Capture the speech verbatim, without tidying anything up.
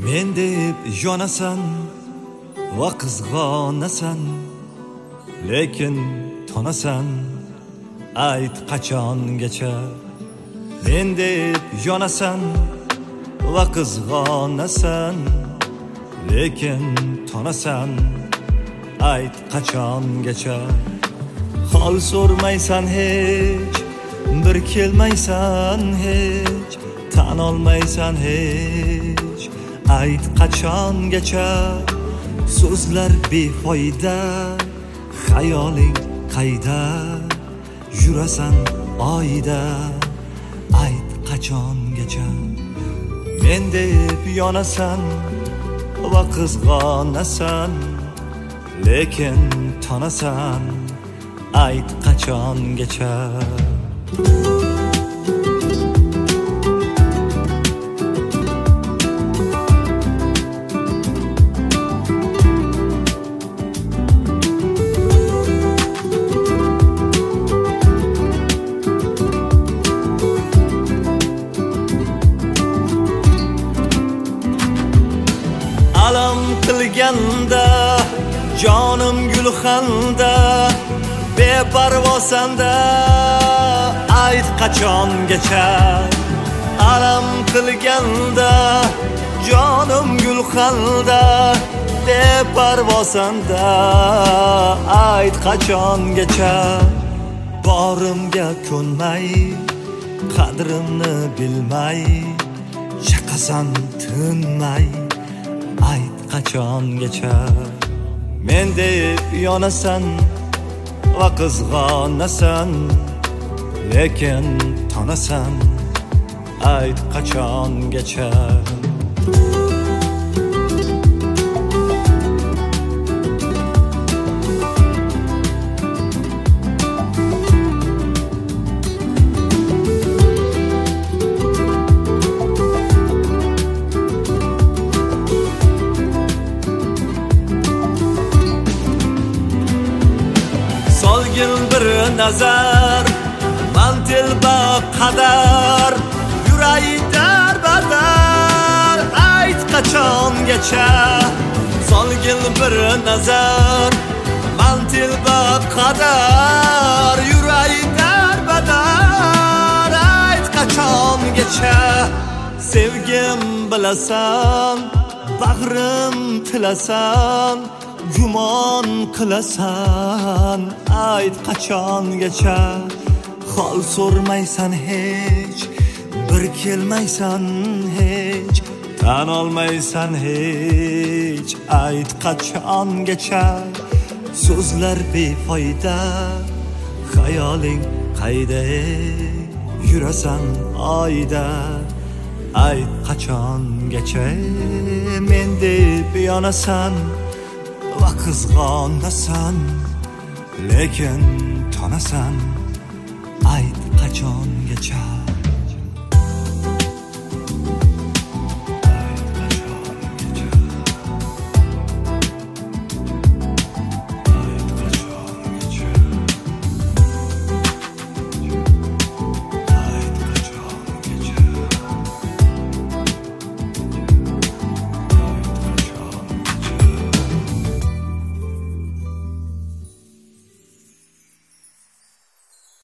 men deb yonasan va qizg'onasan, lekin tonasan, ayt qachongacha. Men deb yonasan va qizg'onasan, lekin tonasan, ayt qachongacha. Hol so'rmaysan hech, bir kelmaysan hech, tan olmaysan hech, ayt qachongacha. So'zlar befoyda, xayoling qayda, yurasan oyda, ayt qachongacha. Men deb yonasan va qizg'onasan, lekin tonasan, ayt qachongacha. Alam qilganda jonim gulxanda, beparvosanda, ayt qachongacha. Alam qilganda jonim gulxanda, beparvosanda, ayt qachongacha. Borimga ko'nmay, qadrimni bilmay, chaqasan tinmay, ayt qachongacha. Men deb yonasan va qizg'onasan, lekin tonasan, ayt qachongacha. Solgin bir nazar, mantil ba qadar, yuray darbadar, ayt qachongacha. Solgin bir nazar, mantil ba qadar, yuray darbadar, ayt qachongacha. Sevgim bilasan, bag'rim tilasan, gumon qilasan, ayt qachongacha. Hol so'rmaysan hech, bir kelmaysan hech, tan olmaysan hech, ayt qachongacha. So'zlar befoyda, xayoling qayda, yurasan oyda, ayt qachongacha. Men deb yonasan va qizg'onasan, lekin tonasan, ayt qachongacha.